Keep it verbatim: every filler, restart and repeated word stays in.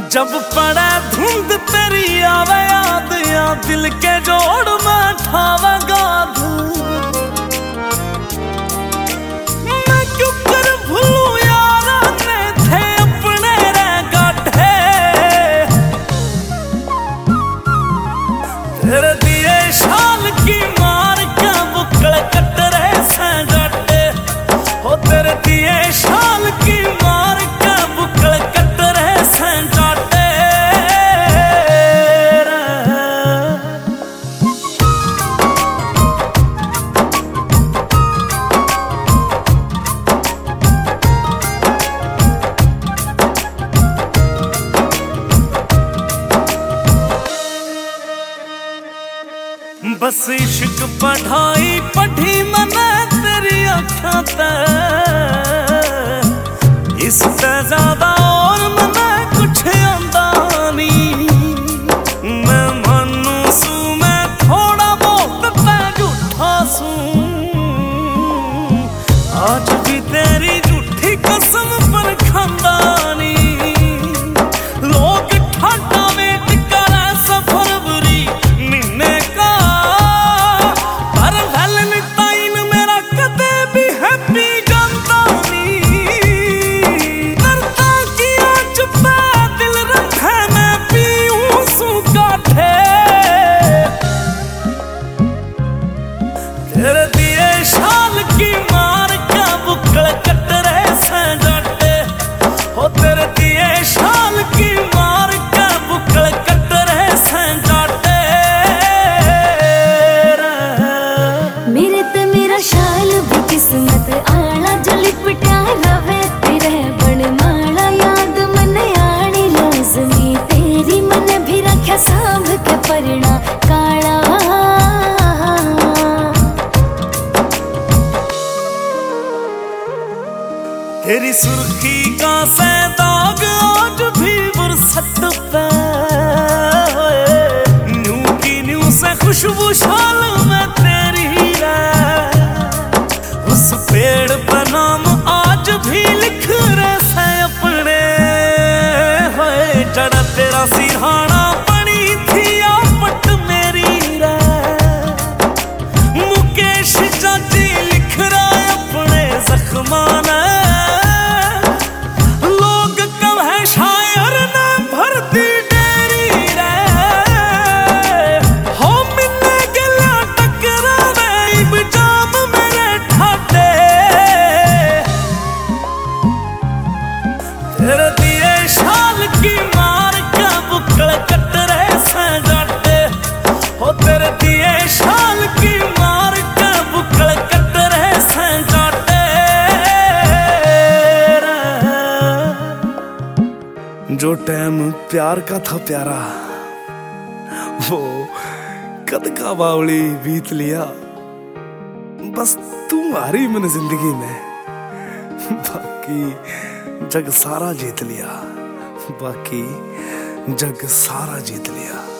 जब पड़े धुंध तेरी आवे याद या दिल के जोड़ में ठावे गाध, मैं क्यों कर भूलूं यार ने थे अपने रे गाठे। तेरे दिए शाल की मार के बुकड़ कट रहे से गाटे, हो तेरे दिए शाल की मार के बुकड़ कट रहे से गाटे। बस इश्क पढ़ाई पढ़ी मने तेरी अखां ते, इससे ज्यादा और मने कुछ आंदा नी। मैं मानू सू मैं थोड़ा बहुत ते झूठा सू, आज भी तेरी झूठी कसम पर खांदा नी। लोग ठाडा वेट करे सफर बुरी महीने का, पर वैलेंटाइन मेरा कदे भी हैप्पी गांदा नी। करता किया चुपा दिल रखे मैं पीऊं सू काठे। तेरे दिए शाल की मार के बुकड़ कट रहे से गाटे, हो तेरे दिए शाल की मार के बुकड़ कट रहे से गाटे। मेरे ते मेरा शाल भी किस्मत आला जो लिपटा रवे तेरे बन माला। याद मन आनी लाजमी तेरी मन भी रख्या सांभ के परना काला। तेरी सुर्खी का से दाग आज भी बुरसत पे, न्यू की न्यू से खुशबू शाल में तेरी है। उस पेड़ पर नाम आज भी लिख रहे से अपने, होए जड़ा तेरा सिरहाना बनी थी आपट मेरी रे। मुकेश चाची लिख रहा है अपने जख्माना, तेरे दिए शाल की मार के बुकड़ कट रहे से गाटे, हो तेरे दिए शाल की मार के बुकड़ कट रहे से गाटे। जो टाइम प्यार का था प्यारा, वो कद का बावली बीत लिया। बस तुम्हारी मन जिंदगी में, बाकी जग सारा जीत लिया, बाकी जग सारा जीत लिया।